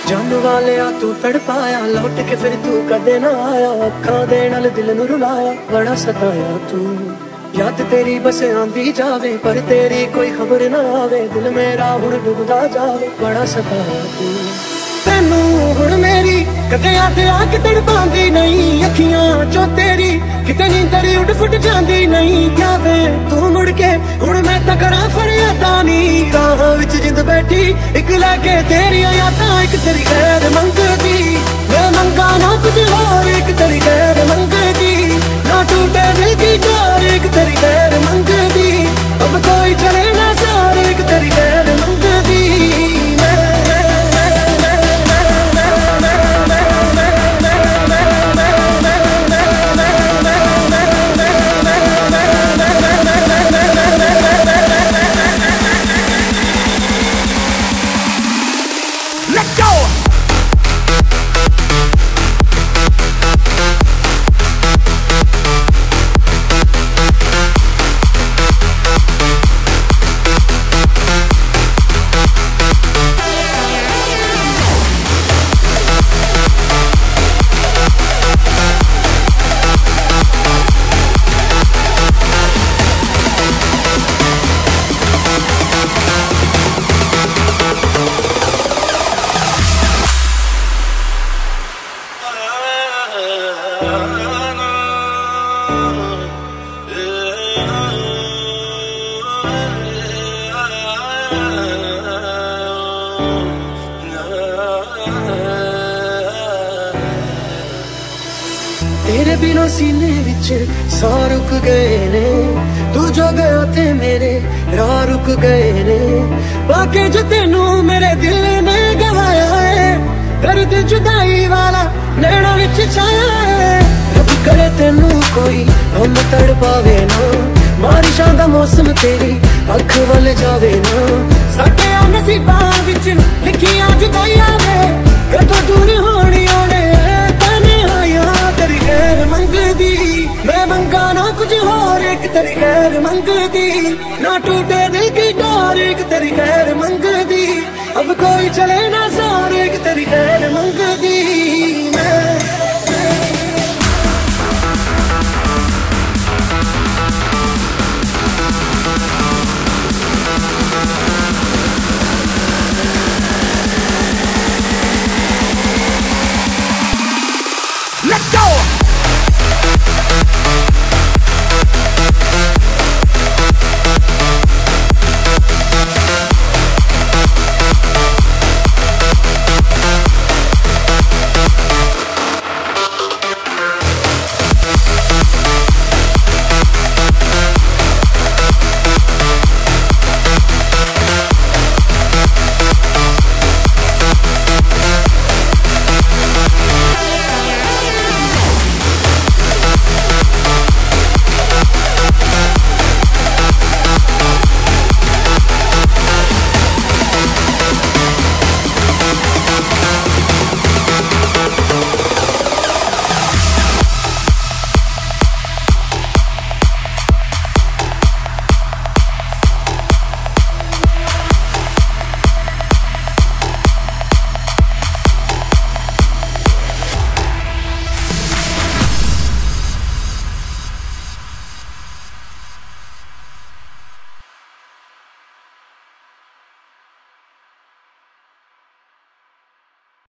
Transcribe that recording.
जान वाले आ तू तड़पाया, लौट के फिर तू कदे ना आया। अखां दे नाल दिल नू रुलाया, बड़ा सताया तू। याद तेरी बस आंदी जावे, पर तेरी कोई खबर ना आवे। दिल मेरा हुण डुबदा जावे, बड़ा सताया तू। तेनू हुण मेरी कदे याद आके तड़पांदी नहीं। अखियां चो तेरी किते नींदर उड़ फुट जांदी नहीं। जावे तू मुड़ के हुण मैं तां करां फरियादा नी। राहां विच जिंद बैठी इक लैके तेरियां यादां, इक तेरी गैर मंगदी। मैं मंगा ना कुछ होर, इक तेरी गैर मंगदी। ना टूटे दिल की डोर, इक तेरी गैर मंगदी। अब कोई चले ना सार, इक तेरी गैर मंगदी। तेरे बिना सीने विच सा रुक गए ने। तू जो गया थे मेरे राह रुक गए ने। बाके जो तेनू मेरे दिल ने गवाया है, दर्द जुदाई वाला नैना विच छाया है। रब करे तेनू कोई हम तड़ पावे ना। बारिशां दा मौसम तेरी अख वल जावे ना। साडे नसीबां विच लिखियां जुदाइयां वे, कदों दूर होनी आने तेरी गैर मंगदी। मैं मंगा ना कुछ होर, एक तेरी गैर मंगदी। ना टूटे दिल की डोर, एक तेरी गैर मंगदी। अब कोई चले ना सार, एक तेरी गैर